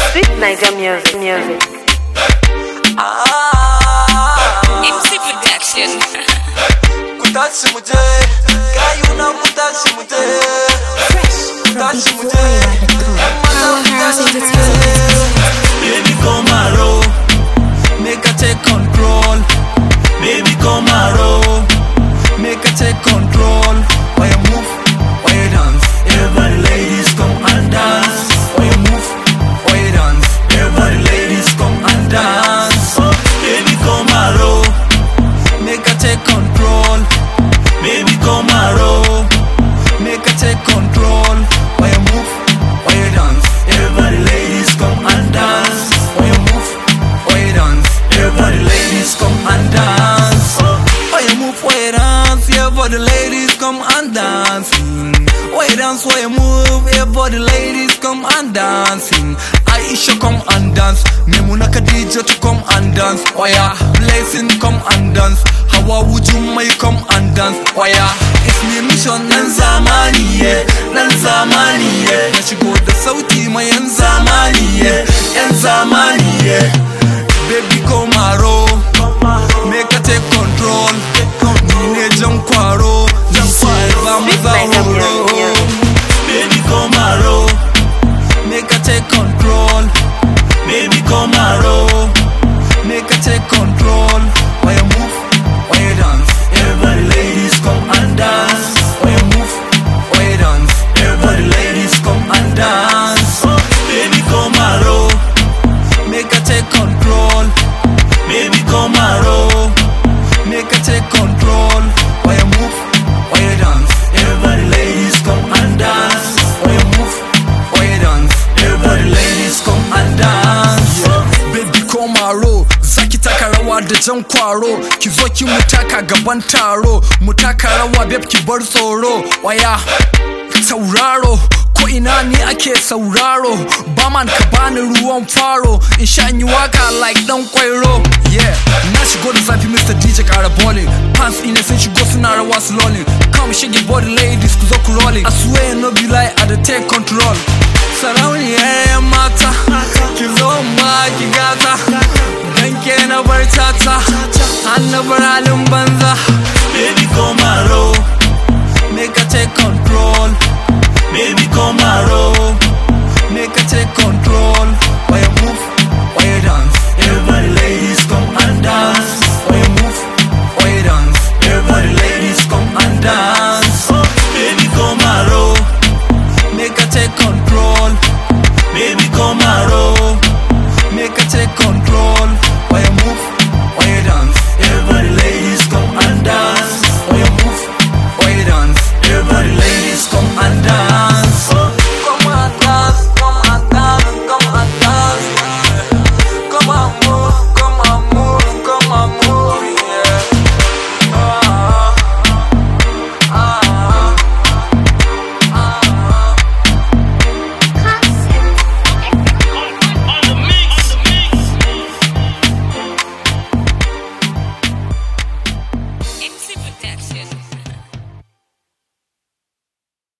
Sweet Niger music. MC Production. Kutashi muje, kayuna kutashi muje, kutashi muje. Powerhouse Entertainment. Baby come around, make her take control. Baby come around, make her take control. Why you move, why you dance? Everybody ladies come and dance. Why you move, why you dance? Everybody ladies come and dance. Baby come around, make her take control. Baby come around, make her take control. Why you move, why you dance? Everybody ladies come and dance. Why you move, why you dance? Everybody ladies come and dance. Why you move, why you dance? Everybody ladies come and dancing. Why you dance, why you move? Everybody ladies come and dancing. Aisha come and dance. Memuna Khadija to come and dance. Why ya? Blessing come and dance. Hawa Wujumai come and dance. Why ya? It's me mission nan zamani yeah, nan zamani yeah. Na shigo da sauti mai yan zamani yeah, yan zamani yeah. Baby come around, make her take control. Nine jan kwaro, zamu horo. Baby come around, make her take control. Baby come around, make her take control. Why you move, why you dance? Everybody ladies come and dance. Why you move, why you dance? Everybody ladies come and dance. Baby come around, make her take control. Baby come around, make her take control. Why you move, why you dance? Everybody ladies come and dance. Why you move, why you dance? Everybody ladies come and dance. Baby come around, zaki taka rawa da jan kwaro. Ki zo ki mutaka gaban taro, mutaka rawa babe ki bar tsoro. Waya sauraro, ko ina ni ake sauraro. Baman ka bani ruwan faro, in sha yi waka like dan kwairo. Yeah, na shigo da zafi Mr. DJ kara bowling. Pants ina sun shigo suna rawa slowly. Come shake body ladies ku zo ku rolling. I swear no be lie, I dey take control. Sarauniyar mata, ki zo ma ki gata. Dan ke na bar tata, an na bar halin banza. Baby come around, make her take control. Baby come around,